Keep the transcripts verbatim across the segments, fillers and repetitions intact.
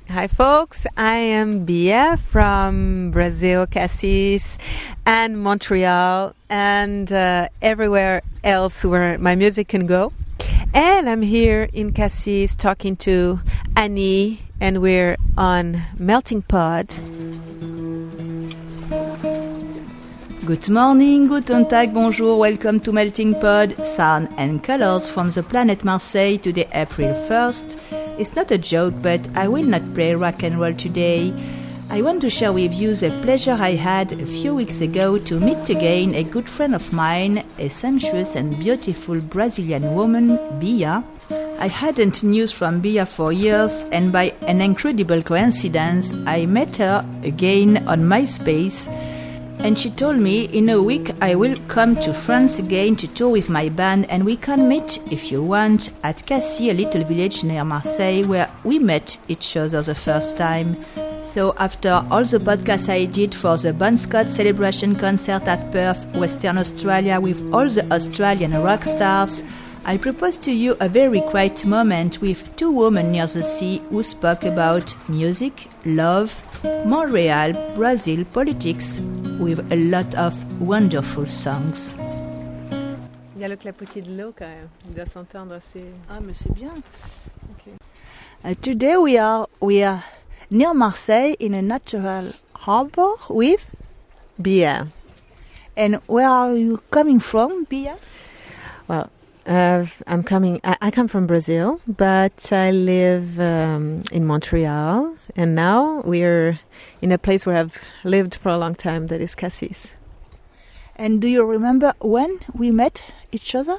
Hi, folks. I am Bia from Brazil, Cassis, and Montreal, and uh, everywhere else where my music can go. And I'm here in Cassis talking to Annie, and we're on Melting Pod. Good morning, guten Tag, bonjour, welcome to Melting Pod, sound and colors from the planet Marseille, today April first. It's not a joke, but I will not play rock and roll today. I want to share with you the pleasure I had a few weeks ago to meet again a good friend of mine, a sensuous and beautiful Brazilian woman, Bia. I hadn't news from Bia for years, and by an incredible coincidence, I met her again on MySpace. And she told me, in a week I will come to France again to tour with my band, and we can meet, if you want, at Cassis, a little village near Marseille, where we met each other the first time. So after all the podcasts I did for the Bon Scott Celebration concert at Perth, Western Australia, with all the Australian rock stars, I propose to you a very quiet moment with two women near the sea who spoke about music, love, Montreal, Brazil, politics, with a lot of wonderful songs. Il y a le clapotis de l'eau quand même, il doit s'entendre assez... Ah, mais c'est bien. Okay. Uh, today we are we are near Marseille in a natural harbor with Bia. And where are you coming from, Bia? Well, uh, I'm coming. I, I come from Brazil, but I live um, in Montreal, and now we're in a place where I've lived for a long time. That is Cassis. And do you remember when we met each other?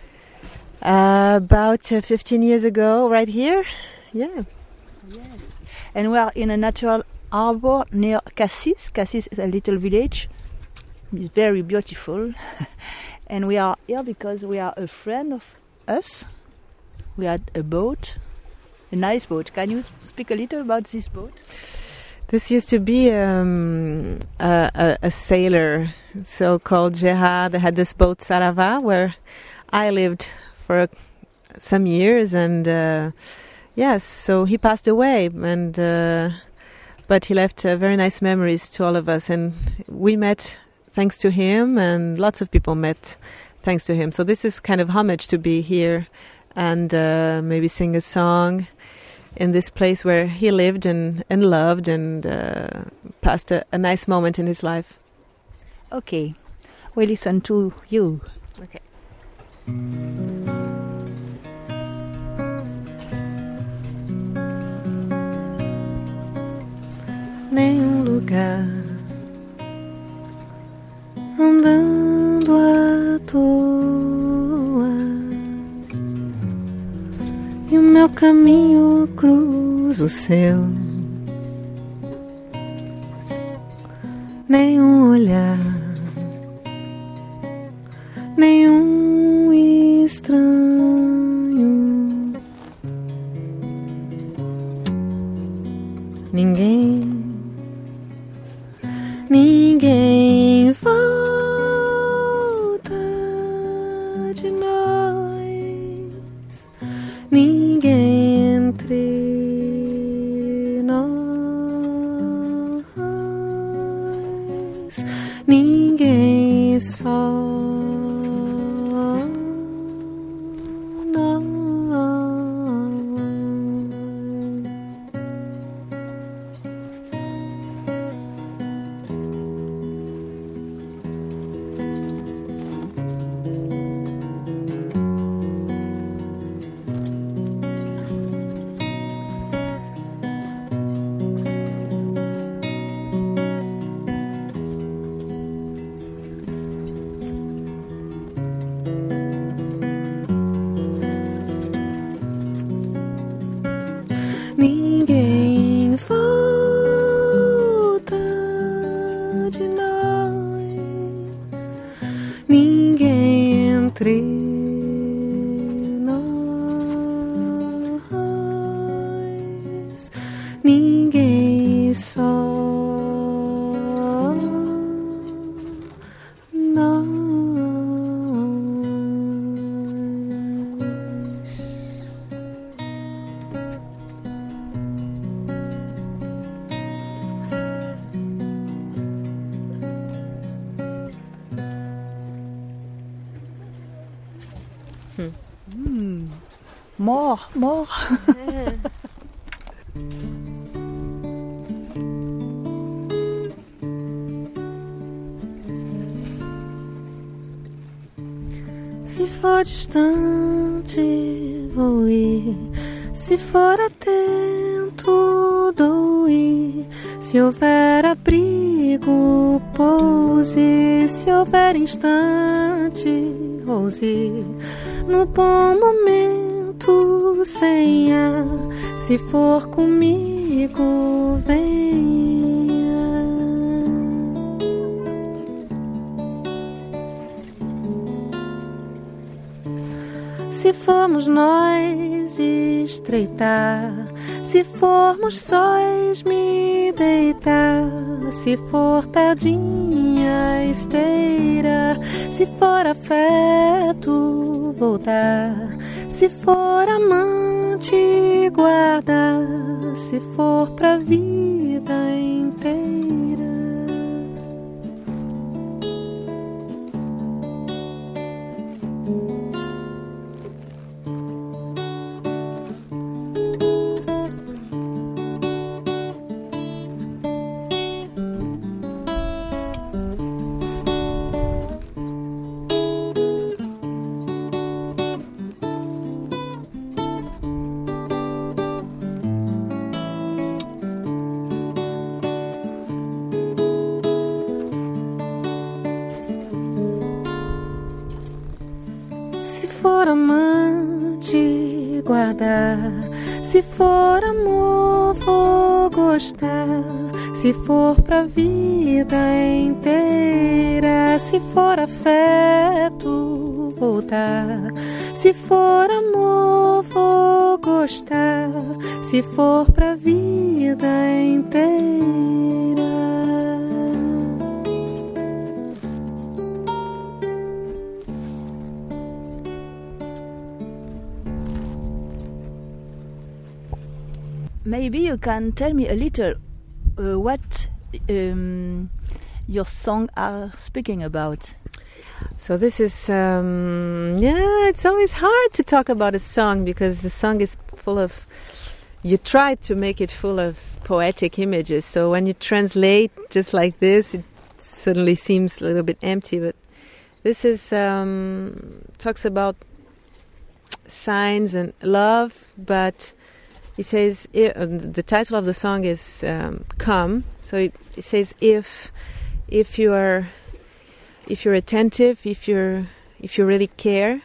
Uh, about uh, fifteen years ago, right here. Yeah. Yes. And we are in a natural harbor near Cassis. Cassis is a little village. It's very beautiful. And we are here because we are a friend of us. We had a boat, a nice boat. Can you speak a little about this boat? This used to be um, a, a, a sailor, so-called Gerard, that had this boat, Sarava, where I lived for some years. And uh, yes, so he passed away, and uh, but he left uh, very nice memories to all of us. And we met thanks to him, and lots of people met thanks to him. So this is kind of homage to be here and uh, maybe sing a song in this place where he lived and, and loved and uh, passed a, a nice moment in his life. Okay, we listen to you. Okay. Nenhum lugar andando à toa, e o meu caminho cruza o seu. Nenhum olhar, nenhum estranho, ninguém, ninguém volta de nós, ninguém entre nós, ninguém só nós. Ninguém volta de nós, ninguém entre nós, ninguém só nós. more, more. Yeah. Se for distante, vou ir. Se for atento, dou ir. Se houver abrigo, pouse. Se houver instante, ouse. No bom momento, sem ar. Se for comigo, venha. Se formos nós estreitar, se formos sóis me deitar, se for tardinha esteira, se for afeto voltar, se for amante guardar, se for pra vida inteira. Se for amante guardar, se for amor vou gostar, se for pra vida inteira, se for afeto voltar, se for amor vou gostar, se for pra vida inteira. Maybe you can tell me a little uh, what um, your songs are speaking about. So this is, um, yeah, it's always hard to talk about a song because the song is full of, you try to make it full of poetic images. So when you translate just like this, it suddenly seems a little bit empty. But this is, um, talks about signs and love, but he says, uh, the title of the song is um, "Come." So it, it says, if, if you are, if you're attentive, if you're, if you really care,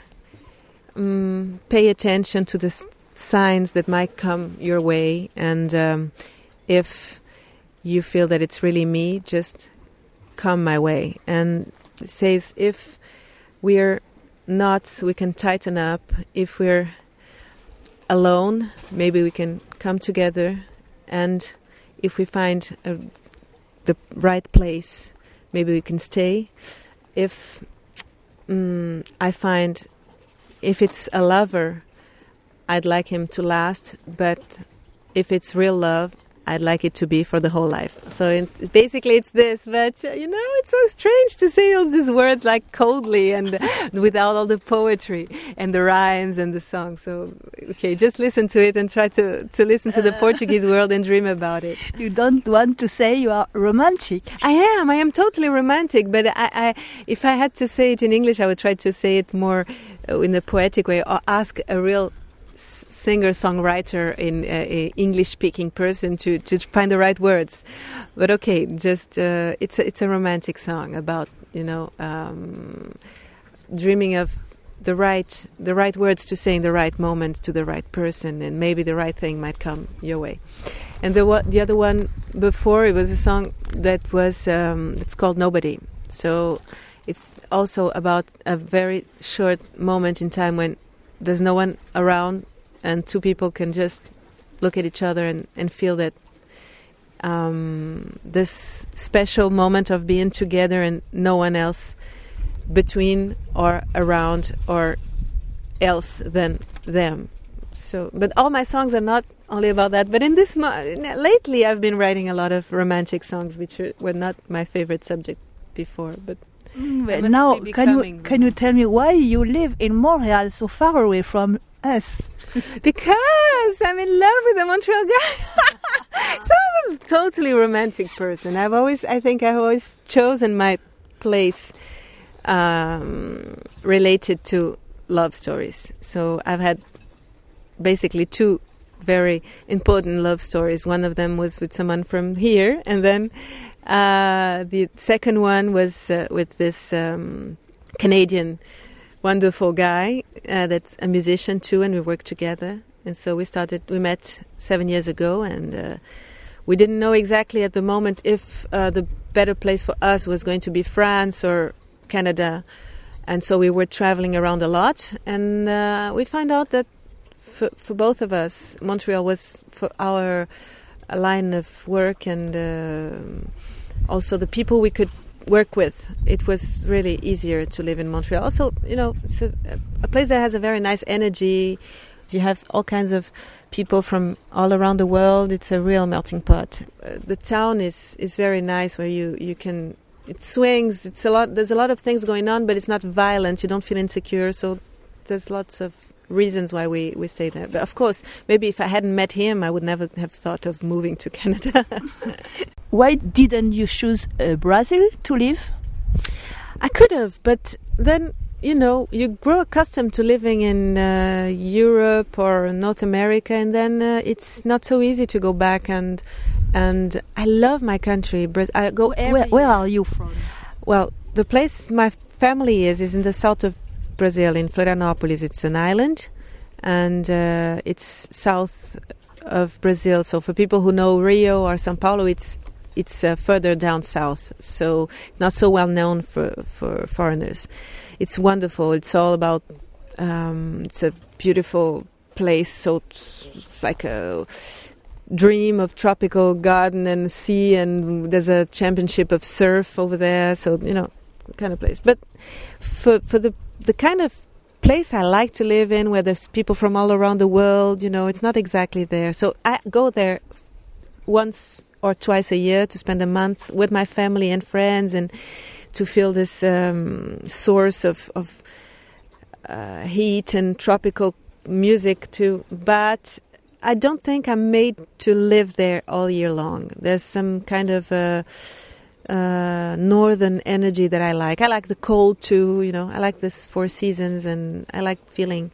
um, pay attention to the s- signs that might come your way, and um, if you feel that it's really me, just come my way. And it says, if we're knots, we can tighten up. If we're alone, maybe we can come together, and if we find a, the right place, maybe we can stay. If um, I find, if it's a lover, I'd like him to last, but if it's real love, I'd like it to be for the whole life. So in, basically it's this, but uh, you know, it's so strange to say all these words like coldly and without all the poetry and the rhymes and the song. So, okay, just listen to it and try to, to listen to the Portuguese world and dream about it. You don't want to say you are romantic. I am, I am totally romantic, but I, I, if I had to say it in English, I would try to say it more uh, in a poetic way, or ask a real singer-songwriter in uh, English-speaking person to, to find the right words. But okay, just uh, it's a, it's a romantic song about, you know, um, dreaming of the right the right words to say in the right moment to the right person, and maybe the right thing might come your way. And the one, the other one before, it was a song that was um, it's called Nobody. So it's also about a very short moment in time when there's no one around, and two people can just look at each other and, and feel that um, this special moment of being together and no one else between or around or else than them. So, but all my songs are not only about that. But in this mo- lately, I've been writing a lot of romantic songs, which are, were not my favorite subject before. But Mm, now, can you can you tell me why you live in Montreal, so far away from us? Because I'm in love with a Montreal guy. So I'm a totally romantic person. I've always, I think I've always chosen my place um, related to love stories. So I've had basically two very important love stories. One of them was with someone from here, and then uh, the second one was uh, with this um, Canadian wonderful guy uh, that's a musician too, and we worked together. And so we started, we met seven years ago, and uh, we didn't know exactly at the moment if uh, the better place for us was going to be France or Canada. And so we were traveling around a lot, and uh, we found out that for, for both of us, Montreal was for our line of work, and uh, also the people we could work with. It was really easier to live in Montreal. Also, you know, it's a, a place that has a very nice energy. You have all kinds of people from all around the world. It's a real melting pot. Uh, the town is, is very nice, where you, you can, it swings. It's a lot. There's a lot of things going on, but it's not violent. You don't feel insecure. So there's lots of reasons why we, we stay there. But of course, maybe if I hadn't met him, I would never have thought of moving to Canada. Why didn't you choose uh, Brazil to live? I could have, but then, you know, you grow accustomed to living in uh, Europe or North America, and then uh, it's not so easy to go back. And and I love my country. Braz- I go every Where, where are you from? Well, the place my family is is in the south of Brazil, in Florianópolis. It's an island, and uh, it's south of Brazil. So for people who know Rio or São Paulo, it's it's uh, further down south. So it's not so well known for, for foreigners. It's wonderful. It's all about, um, it's a beautiful place. So it's, it's like a dream of tropical garden and sea, and there's a championship of surf over there. So, you know, kind of place. But for for the the kind of place I like to live in, where there's people from all around the world, you know, it's not exactly there. So I go there once or twice a year to spend a month with my family and friends, and to feel this um, source of, of uh, heat and tropical music too. But I don't think I'm made to live there all year long. There's some kind of uh, uh, northern energy that I like. I like the cold too, you know. I like this four seasons, and I like feeling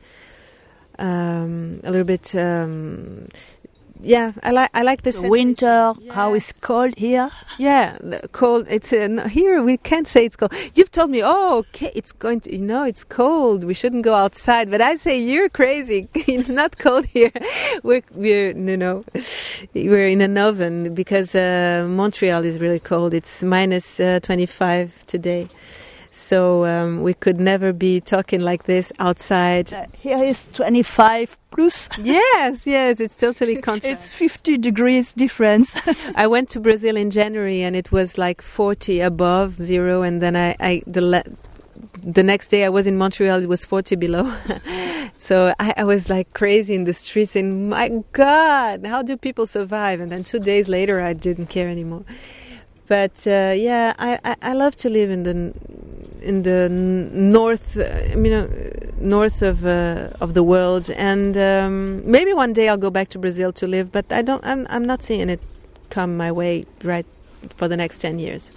um, a little bit... Um, Yeah, I like I like this the winter. Yes. How it's cold here. Yeah, the cold. It's uh, no, here. We can't say it's cold. You've told me, oh, okay, it's going to. You know, it's cold. We shouldn't go outside. But I say you're crazy. It's not cold here. We're we're you know, we're in an oven, because uh, Montreal is really cold. It's minus uh, twenty-five today. So um, we could never be talking like this outside. Uh, here is twenty-five plus. Yes, yes, it's totally contrast. It's fifty degrees difference. I went to Brazil in January, and it was like forty above zero, and then I, I the le- the next day I was in Montreal, it was forty below. So I, I was like crazy in the streets, saying, my God, how do people survive? And then two days later, I didn't care anymore. But uh, yeah, I, I, I love to live in the in the north, uh, you know, north of uh, of the world, and um, maybe one day I'll go back to Brazil to live. But I don't. I'm I'm not seeing it come my way right for the next ten years.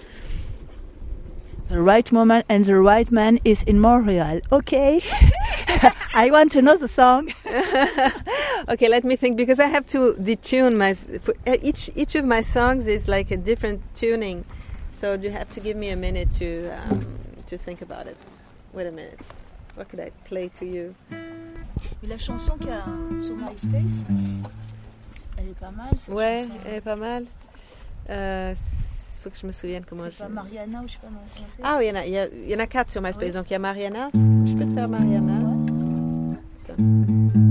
The right moment and the right man is in Montreal. Okay, I want to know the song. Okay, let me think, because I have to detune my for each each of my songs is like a different tuning, so you have to give me a minute to um, to think about it. Wait a minute, what could I play to you? La chanson qu'il y a sur MySpace, elle est pas mal. Ouais, chanson. Elle est pas mal. Euh, faut que je me souvienne comment. C'est pas Mariana ou je sais pas comment c'est. Ah oui, il y en a, il y, a, il y en a quatre sur MySpace. Oui. Donc il y a Mariana. Je peux te faire Mariana. Ouais.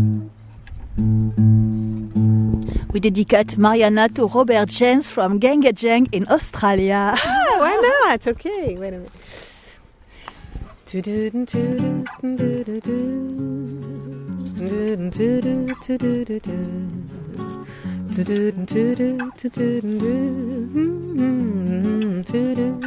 We dedicate Mariana to Robert James from Gengedjeng in Australia. Ah, why not? Okay, wait a minute.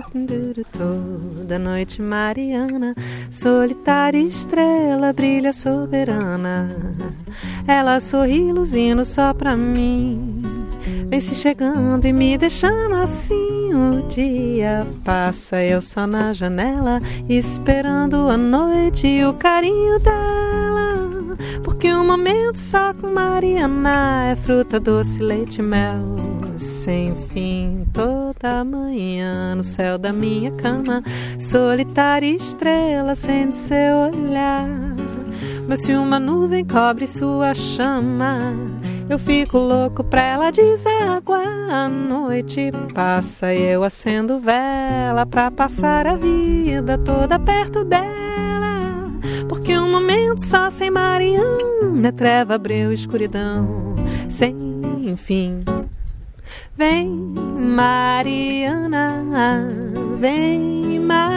Toda noite mariana, solitária estrela brilha soberana. Ela sorri luzindo só pra mim, vem se chegando e me deixando assim. O dia passa, eu só na janela, esperando a noite e o carinho dela. Porque um momento só com Mariana é fruta, doce, leite e mel sem fim. Toda manhã no céu da minha cama, solitária estrela acende seu olhar. Mas se uma nuvem cobre sua chama, eu fico louco pra ela desaguar. A noite passa e eu acendo vela pra passar a vida toda perto dela. Porque um momento só sem Mariana é treva, breu, escuridão sem fim. Vem Mariana, vem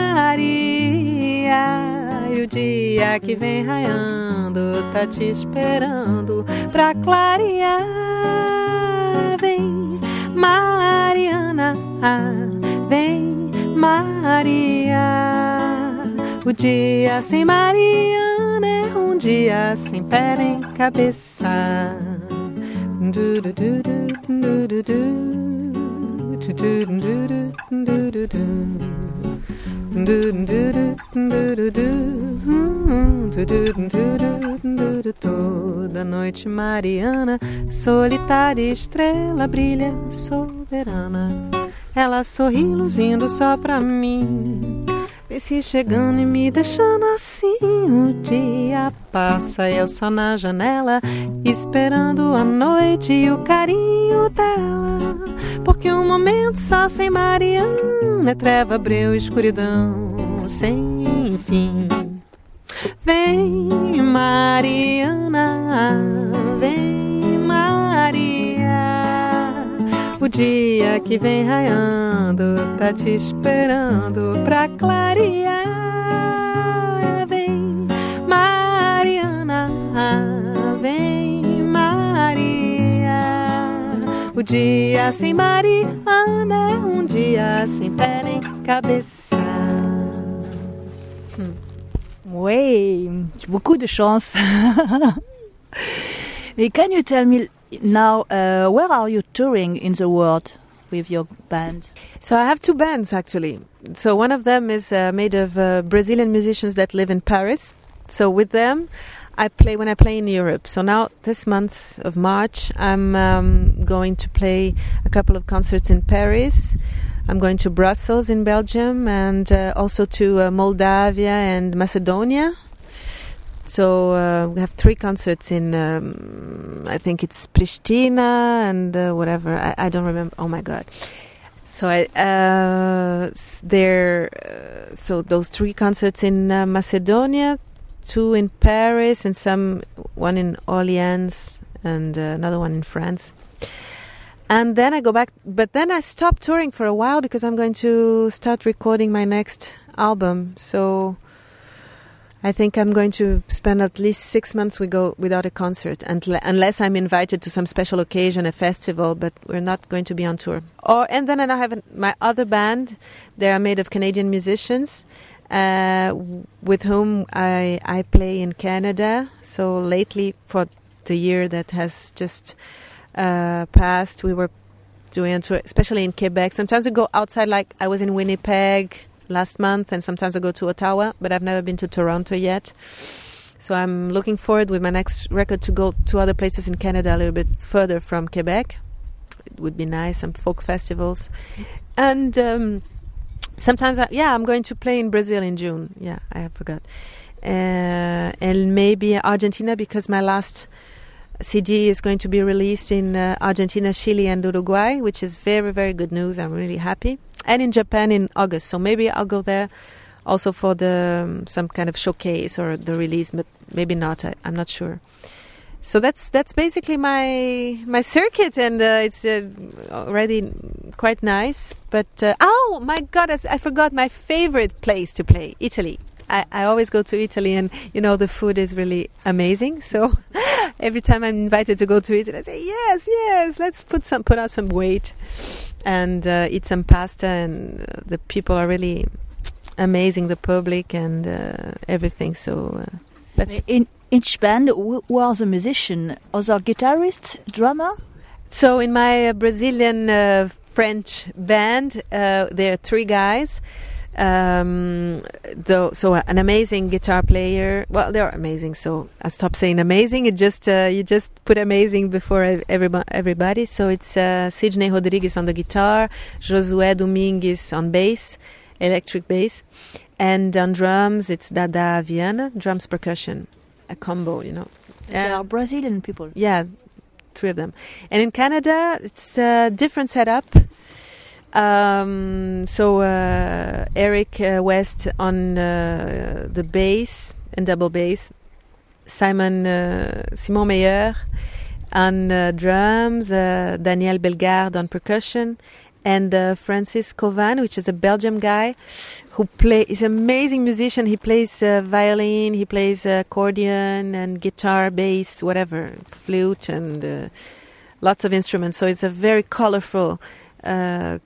Maria, e o dia que vem raiando tá te esperando pra clarear. Vem Mariana, vem Maria, o dia sem Mariana é um dia sem pé nem cabeça. Do do do do do do do. Toda noite mariana, solitária estrela brilha soberana. Ela sorri luzindo só pra mim, vem se chegando e me deixando assim. O dia passa e eu só na janela, esperando a noite e o carinho dela. Porque um momento só sem Mariana é treva, breu, escuridão sem fim. Vem Mariana, vem Maria, o dia que vem raiando tá te esperando pra clarear. Vem Mariana, vem Maria, o dia sem Mariana é um dia sem pé nem cabeça. Hmm. Oui, beaucoup de chance. Can you tell me now, uh, where are you touring in the world with your band? So I have two bands actually. So one of them is uh, made of uh, Brazilian musicians that live in Paris. So with them I play when I play in Europe. So now this month of March I'm um, going to play a couple of concerts in Paris. I'm going to Brussels in Belgium, and uh, also to uh, Moldavia and Macedonia. So uh, we have three concerts in, um, I think it's Pristina and uh, whatever. I, I don't remember. Oh my God. So I uh, there. Uh, so those three concerts in uh, Macedonia, two in Paris, and some one in Orleans, and uh, another one in France. And then I go back, but then I stop touring for a while because I'm going to start recording my next album. So I think I'm going to spend at least six months we go without a concert, until, unless I'm invited to some special occasion, a festival, but we're not going to be on tour. Or and then I have an, my other band. They are made of Canadian musicians uh, with whom I, I play in Canada. So lately, for the year that has just Uh, past, we were doing a tour, especially in Quebec. Sometimes we go outside, like I was in Winnipeg last month, and sometimes I go to Ottawa, but I've never been to Toronto yet. So I'm looking forward with my next record to go to other places in Canada, a little bit further from Quebec. It would be nice, some folk festivals. And um, sometimes, I, yeah, I'm going to play in Brazil in June. Yeah, I forgot. Uh, and maybe Argentina, because my last C D is going to be released in uh, Argentina, Chile and Uruguay, which is very, very good news. I'm really happy. And in Japan in August. So maybe I'll go there also for the um, some kind of showcase or the release, but maybe not. I, I'm not sure. So that's that's basically my my circuit, and uh, it's uh, already quite nice. But uh, oh my God, I, I forgot my favorite place to play, Italy. I, I always go to Italy, and you know the food is really amazing. So every time I'm invited to go to Italy, I say yes, yes. Let's put some put out some weight and uh, eat some pasta. And uh, the people are really amazing, the public and uh, everything. So uh, that's in each band, who are the musician? Other guitarists, drummer? So in my uh, Brazilian uh, French band, uh, there are three guys. Um, though, so an amazing guitar player. Well, they're amazing. So I stop saying amazing. It just uh, you just put amazing before everybody. everybody. So it's uh, Sidney Rodrigues on the guitar, Josué Domingues on bass, electric bass, and on drums it's Dada Viana, drums percussion, a combo. You know, they are Brazilian people. Yeah, three of them. And in Canada, it's a different setup. Um, so uh, Eric uh, West on uh, the bass and double bass, Simon uh, Simon Meyer on uh, drums, uh, Daniel Bellegarde on percussion, and uh, Francis Covan, which is a Belgian guy who play is an amazing musician. He plays uh, violin, he plays uh, accordion and guitar, bass, whatever, flute, and uh, lots of instruments. So it's a very colorful Uh,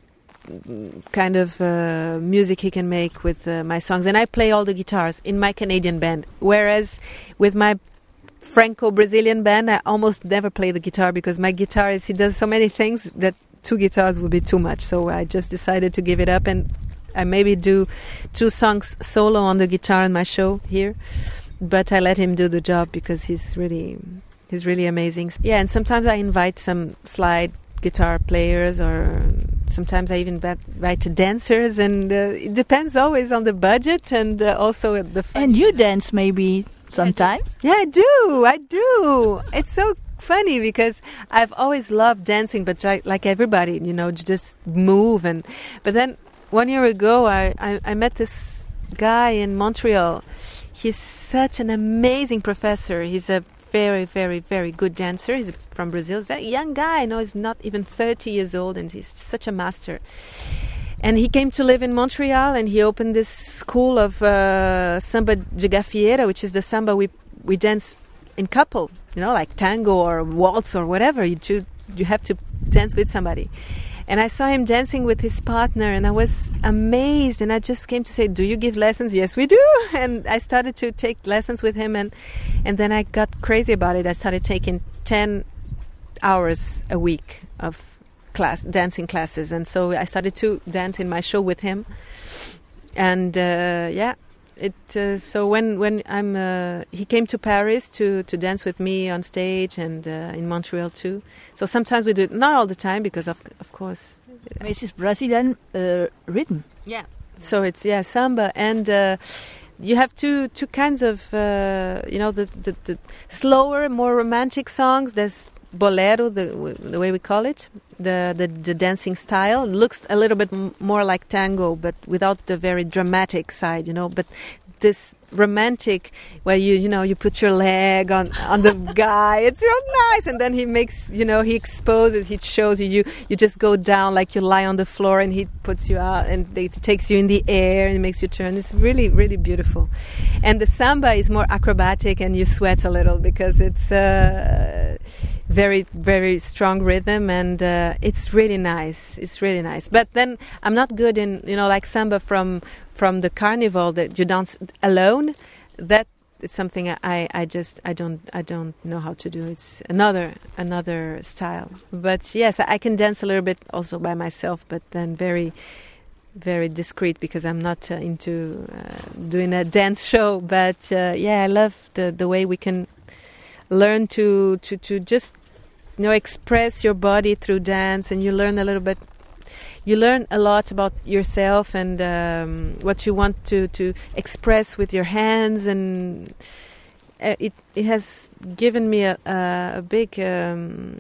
kind of uh, music he can make with uh, my songs, and I play all the guitars in my Canadian band, whereas with my Franco-Brazilian band I almost never play the guitar because my guitarist, he does so many things that two guitars would be too much. So I just decided to give it up, and I maybe do two songs solo on the guitar in my show here, but I let him do the job because he's really he's really amazing. Yeah, and sometimes I invite some slide guitar players, or sometimes I even invite dancers, and uh, it depends always on the budget and uh, also the fun. And you dance maybe sometimes? Yeah, I do. I do. It's so funny because I've always loved dancing, but I, like everybody, you know, just move. And but then one year ago, I, I, I met this guy in Montreal. He's such an amazing professor. He's a very, very, very good dancer. He's from Brazil. He's a very young guy. I know he's not even thirty years old, and he's such a master. And he came to live in Montreal, and he opened this school of uh, samba de gafieira, which is the samba we we dance in couple, you know, like tango or waltz or whatever. You do, you have to dance with somebody. And I saw him dancing with his partner, and I was amazed. And I just came to say, "Do you give lessons?" "Yes, we do." And I started to take lessons with him, and and then I got crazy about it. I started taking ten hours a week of class dancing classes, and so I started to dance in my show with him. And uh, yeah, it. Uh, so when when I'm, uh, he came to Paris to to dance with me on stage, and uh, in Montreal too. So sometimes we do it, not all the time, because of of course. Uh, this is Brazilian uh, rhythm. Yeah. So it's yeah samba, and uh, you have two two kinds of uh, you know the, the the slower, more romantic songs. There's bolero, the the way we call it, the the, the dancing style. It looks a little bit m- more like tango, but without the very dramatic side, you know. But this romantic, where you you know you put your leg on on the guy, it's real nice, and then he makes you know he exposes, he shows you you you just go down like you lie on the floor, and he puts you out, and they, it takes you in the air and it makes you turn. It's really really beautiful. And the samba is more acrobatic, and you sweat a little because it's uh, very very strong rhythm, and uh, it's really nice. It's really nice. But then I'm not good in you know like samba from from the carnival that you dance alone. That is something I, I just I don't I don't know how to do. It's another another style. But yes, I can dance a little bit also by myself, but then very very discreet because I'm not uh, into uh, doing a dance show. But uh, yeah, I love the the way we can learn to to to just you know express your body through dance, and you learn a little bit. You learn a lot about yourself and um, what you want to, to express with your hands, and uh, it it has given me a, a big um,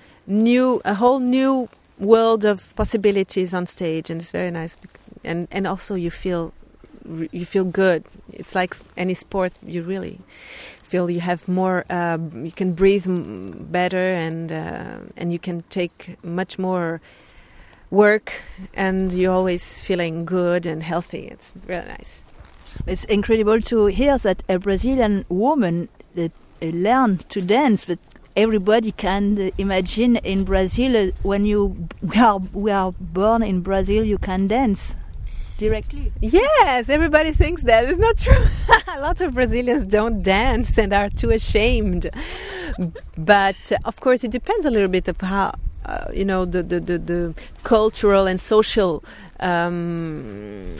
new a whole new world of possibilities on stage, and it's very nice. And and also you feel you feel good. It's like any sport. You really feel you have more. Uh, you can breathe better, and uh, and you can take much more work, and you're always feeling good and healthy. It's really nice. It's incredible to hear that a Brazilian woman that uh, learned to dance, but everybody can uh, imagine in Brazil uh, when you we are we are born in Brazil, you can dance directly. Yes, everybody thinks that. It's not true. A lot of Brazilians don't dance and are too ashamed. But uh, of course, it depends a little bit of how uh, you know the, the the the cultural and social um,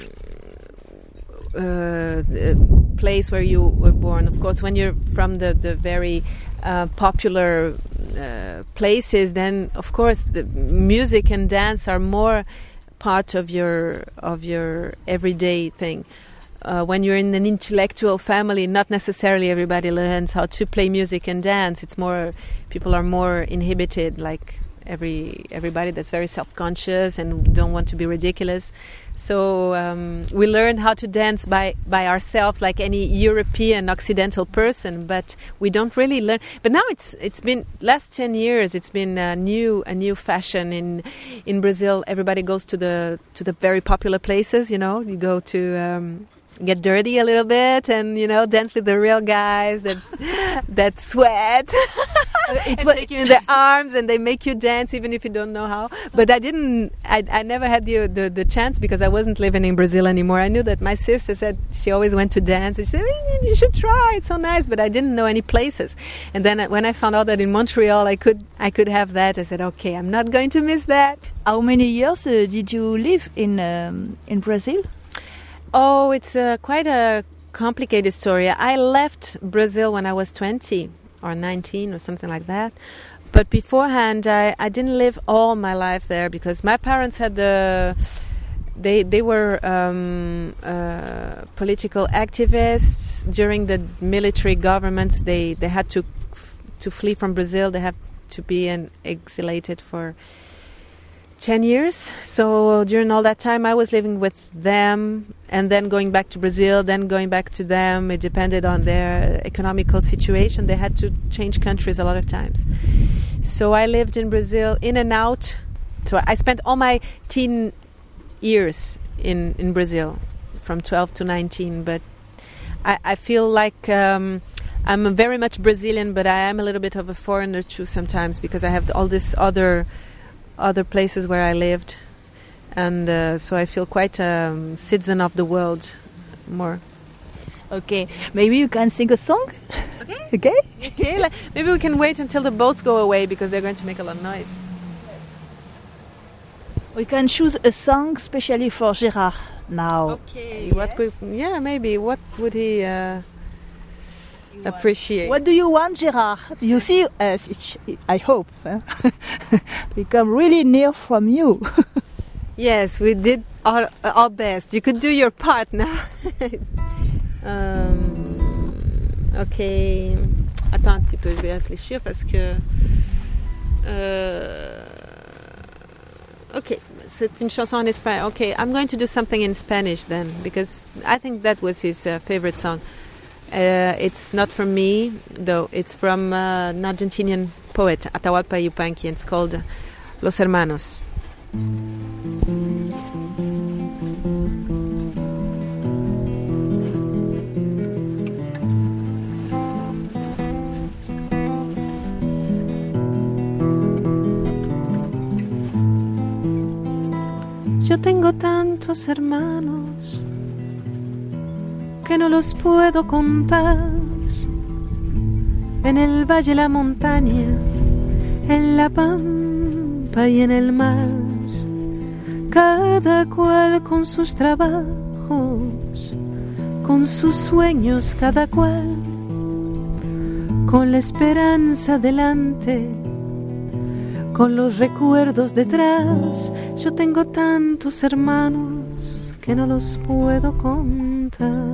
uh, place where you were born. Of course, when you're from the the very uh, popular uh, places, then of course the music and dance are more part of your of your everyday thing. Uh, when you're in an intellectual family, not necessarily everybody learns how to play music and dance. It's more, people are more inhibited, like every everybody that's very self-conscious and don't want to be ridiculous. So um, we learn how to dance by, by ourselves, like any European Occidental person, but we don't really learn. But now it's it's been last ten years. It's been a new a new fashion in in Brazil. Everybody goes to the to the very popular places. You know, you go to. Um, get dirty a little bit and, you know, dance with the real guys that that sweat and take you in their arms and they make you dance even if you don't know how. But I didn't, I, I never had the, the the chance because I wasn't living in Brazil anymore. I knew that my sister said she always went to dance and she said, you should try, it's so nice, but I didn't know any places. And then when I found out that in Montreal I could I could have that, I said, okay, I'm not going to miss that. How many years uh, did you live in um, in Brazil? Oh, it's uh, quite a complicated story. I left Brazil when I was twenty or nineteen or something like that. But beforehand, I, I didn't live all my life there because my parents had the... They they were um, uh, political activists during the military governments. They they had to to flee from Brazil. They had to be an exilated for ten years. So during all that time I was living with them and then going back to Brazil, then going back to them. It depended on their economical situation. They had to change countries a lot of times. So I lived in Brazil in and out. So I spent all my teen years in, in Brazil from twelve to nineteen. But I, I feel like um, I'm very much Brazilian, but I am a little bit of a foreigner too sometimes because I have all this other other places where I lived, and uh, so I feel quite a um, citizen of the world more. Okay, maybe you can sing a song? Okay. Okay? Okay, like, maybe we can wait until the boats go away because they're going to make a lot of noise. We can choose a song specially for Gérard now. Okay, what yes. we, yeah, maybe. What would he uh, appreciate? What do you want, Gérard? You see us, I hope. Huh? We come really near from you. Yes, we did our, our best. You could do your part now. um, ok. Attends un petit peu, je vais réfléchir parce que... Euh, ok, c'est une chanson en espagnol. Okay, I'm going to do something in Spanish then, because I think that was his uh, favorite song. Uh, it's not from me, though. It's from uh, an Argentinian poet, Atahualpa Yupanqui, and it's called Los Hermanos. Yo tengo tantos hermanos que no los puedo contar, en el valle, la montaña, en la pampa y en el mar, cada cual con sus trabajos, con sus sueños, cada cual con la esperanza delante, con los recuerdos detrás. Yo tengo tantos hermanos que no los puedo contar.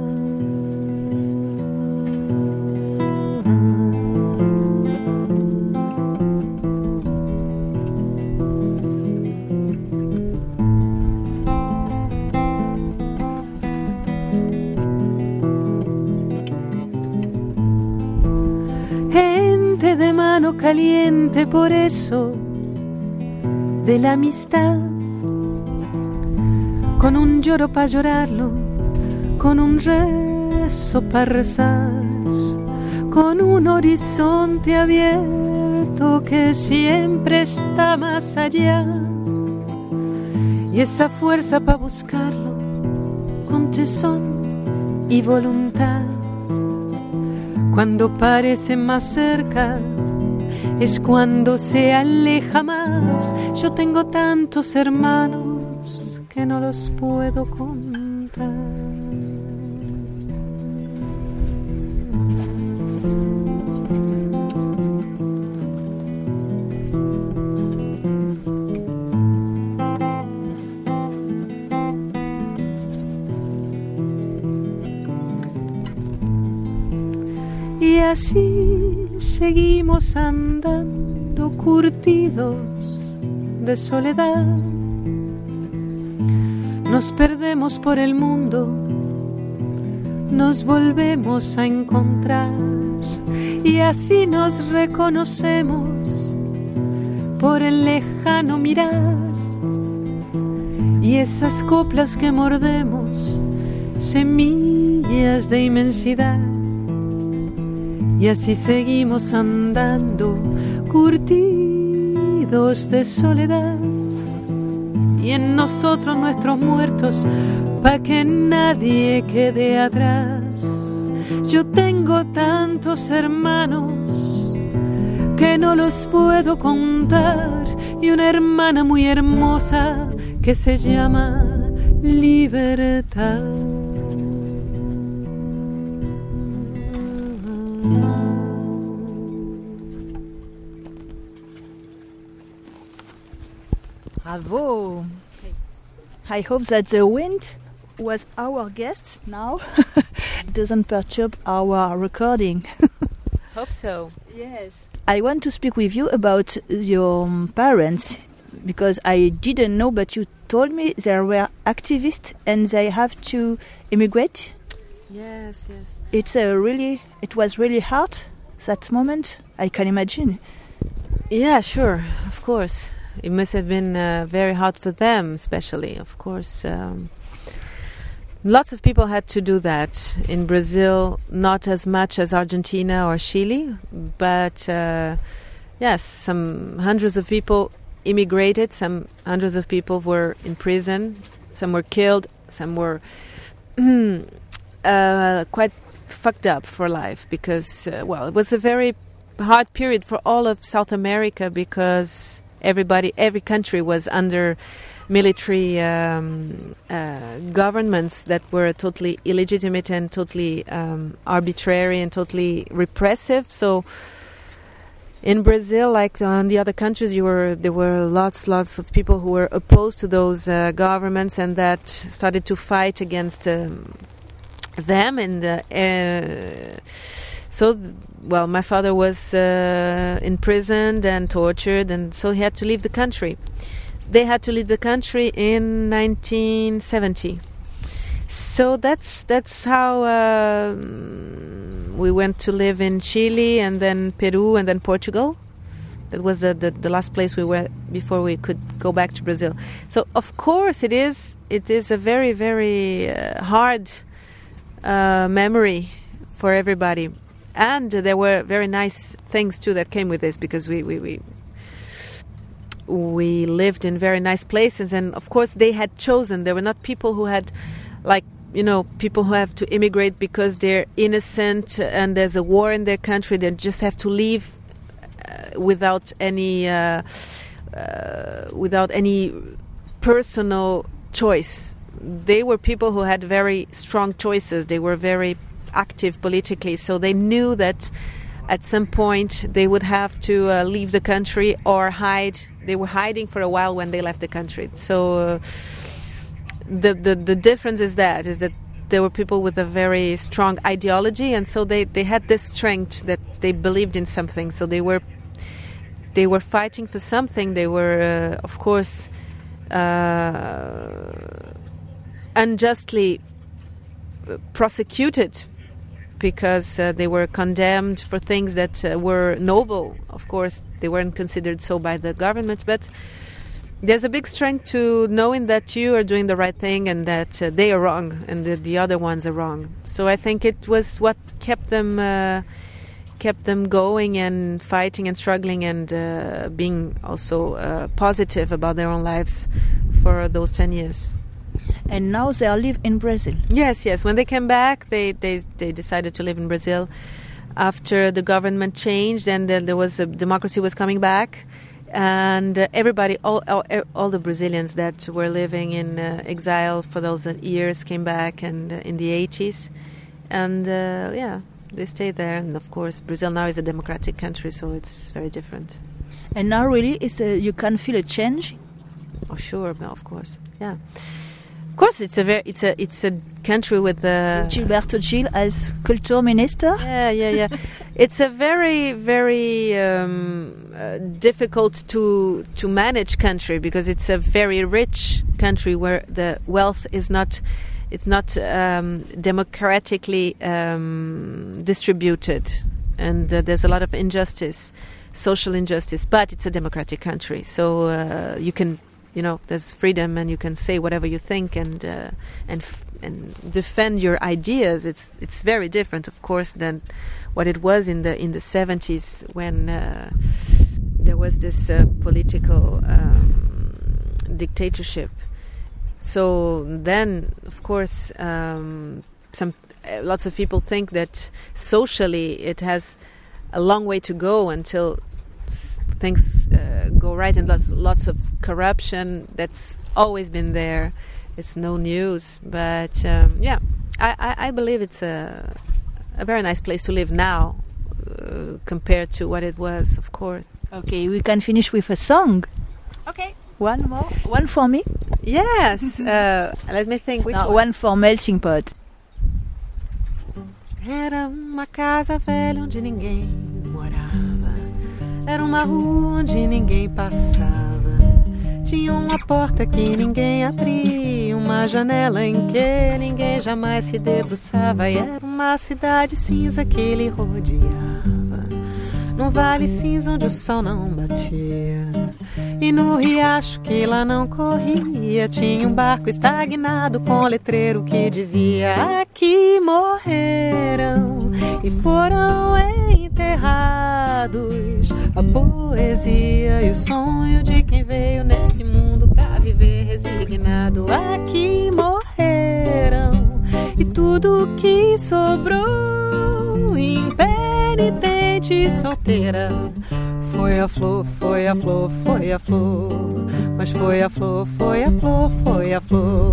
Gente de mano caliente, por eso de la amistad, con un lloro pa' llorarlo, con un rezo para rezar, con un horizonte abierto que siempre está más allá, y esa fuerza para buscarlo con tesón y voluntad. Cuando parece más cerca es cuando se aleja más. Yo tengo tantos hermanos que no los puedo contar. Y así seguimos andando curtidos de soledad. Nos perdemos por el mundo, nos volvemos a encontrar y así nos reconocemos por el lejano mirar. Y esas coplas que mordemos, semillas de inmensidad. Y así seguimos andando, curtidos de soledad. Y en nosotros nuestros muertos, pa' que nadie quede atrás. Yo tengo tantos hermanos que no los puedo contar. Y una hermana muy hermosa que se llama Libertad. Bravo! I hope that the wind was our guest now. It doesn't perturb our recording. Hope so. Yes. I want to speak with you about your parents because I didn't know, but you told me they were activists and they have to immigrate. Yes, yes. It's a really, it was really hard that moment. I can imagine. Yeah, sure, of course. It must have been uh, very hard for them, especially, of course. Um, lots of people had to do that in Brazil, not as much as Argentina or Chile, but uh, yes, some hundreds of people immigrated, some hundreds of people were in prison, some were killed, some were uh, quite fucked up for life because, uh, well, it was a very hard period for all of South America because everybody, every country was under military um, uh, governments that were totally illegitimate and totally um, arbitrary and totally repressive. So in Brazil, like on the other countries, you were there were lots, lots of people who were opposed to those uh, governments and that started to fight against um, them. And uh, uh, so, well, my father was uh, imprisoned and tortured, and so he had to leave the country. They had to leave the country in nineteen seventy. So that's that's how uh, we went to live in Chile and then Peru and then Portugal. That was the, the, the last place we were before we could go back to Brazil. So of course it is it is a very very uh, hard uh, memory for everybody, and uh, there were very nice things too that came with this because we we. we We lived in very nice places, and of course they had chosen. There were not people who had, like, you know, people who have to immigrate because they're innocent and there's a war in their country. They just have to leave uh, without any, uh, uh, without any personal choice. They were people who had very strong choices. They were very active politically, so they knew that at some point they would have to uh, leave the country or hide. They were hiding for a while when they left the country. So uh, the, the the difference is that is that there were people with a very strong ideology, and so they, they had this strength that they believed in something. So they were they were fighting for something. They were, uh, of course, uh, unjustly prosecuted because uh, they were condemned for things that uh, were noble. Of course, they weren't considered so by the government, but there's a big strength to knowing that you are doing the right thing and that uh, they are wrong and that the other ones are wrong. So I think it was what kept them uh, kept them going and fighting and struggling and uh, being also uh, positive about their own lives for those ten years. And now they live in Brazil. Yes, yes. When they came back, they, they, they decided to live in Brazil after the government changed and then there was a democracy was coming back. And uh, everybody, all, all all the Brazilians that were living in uh, exile for those years came back and uh, in the eighties. And uh, yeah, they stayed there. And of course, Brazil now is a democratic country, so it's very different. And now really, is a, you can feel a change? Oh, sure, no, of course, yeah. Of course, it's a very, it's a, it's a country with a Gilberto Gil as culture minister. Yeah, yeah, yeah. It's a very, very um, uh, difficult to to manage country because it's a very rich country where the wealth is not, it's not um, democratically um, distributed, and uh, there's a lot of injustice, social injustice. But it's a democratic country, so uh, you can. You know, there's freedom, and you can say whatever you think, and uh, and f- and defend your ideas. It's it's very different, of course, than what it was in the in the seventies when uh, there was this uh, political um, dictatorship. So then, of course, um, some uh, lots of people think that socially it has a long way to go until things uh, go right, and lots, lots of corruption that's always been there. It's no news, but um, yeah, I, I, I believe it's a a very nice place to live now uh, compared to what it was, of course. Okay, we can finish with a song. Okay, one more, one for me. Yes, uh, let me think. Which no, one? One for Melting Pot. Era uma casa velha onde ninguém morava. Era uma rua onde ninguém passava. Tinha uma porta que ninguém abria, uma janela em que ninguém jamais se debruçava. E era uma cidade cinza que lhe rodeava, num vale cinza onde o sol não batia. E no riacho que lá não corria, tinha um barco estagnado com letreiro que dizia: aqui morreram e foram enterrados a poesia e o sonho de quem veio nesse mundo pra viver resignado. Aqui morreram e tudo que sobrou, impenitente e solteira, foi a flor, foi a flor, foi a flor. Mas foi a flor, foi a flor, foi a flor.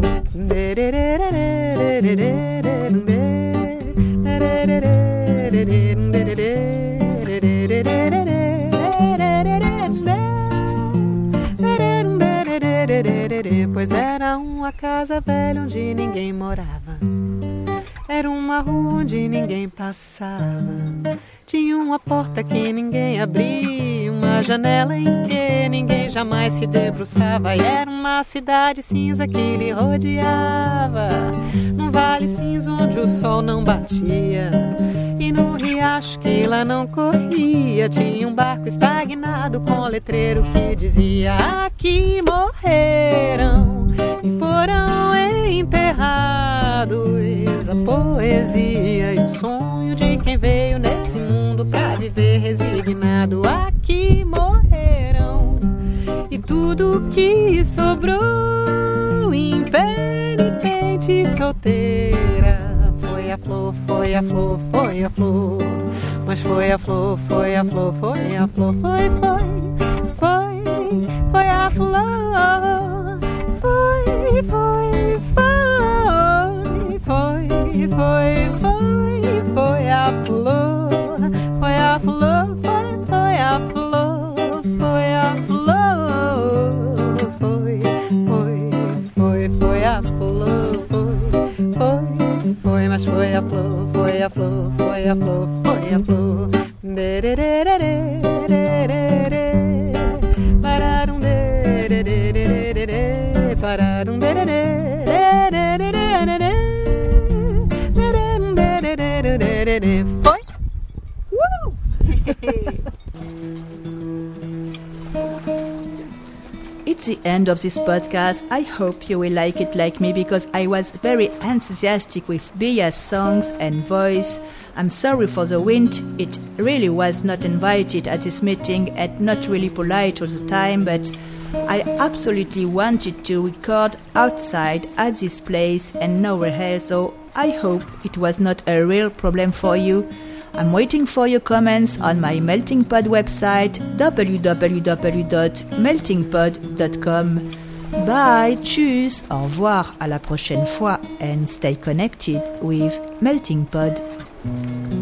Pois era uma casa velha onde ninguém morava. Era uma rua onde ninguém passava. Tinha uma porta que ninguém abria, uma janela em que ninguém jamais se debruçava. E era uma cidade cinza que lhe rodeava, num vale cinza onde o sol não batia. E no riacho que lá não corria, tinha um barco estagnado com letreiro que dizia: aqui morreram e foram enterrados a poesia e o sonho de quem veio nesse mundo pra viver resignado. Aqui morreram e tudo que sobrou, impenitente e solteira, foi a flor, foi a flor, foi a flor. Mas foi a flor, foi a flor, foi a flor, foi, foi, foi, foi a flor, foi, foi, foi, foi, foi, foi, foi a flor, foi a flor, foi, foi a flor, foi a flor, foi, foi, foi, foi a flor, foi, foi, foi, mas foi a flor, foi a flor, foi a flor, foi a flor. Pararum pararum foi. Woo! It's the end of this podcast. I hope you will like it like me because I was very enthusiastic with Bia's songs and voice. I'm sorry for the wind. It really was not invited at this meeting and not really polite all the time, but I absolutely wanted to record outside at this place and nowhere else, so I hope it was not a real problem for you. I'm waiting for your comments on my Melting Pod website w w w dot melting pod dot com. Bye, tschüss, au revoir, à la prochaine fois, and stay connected with Melting Pod.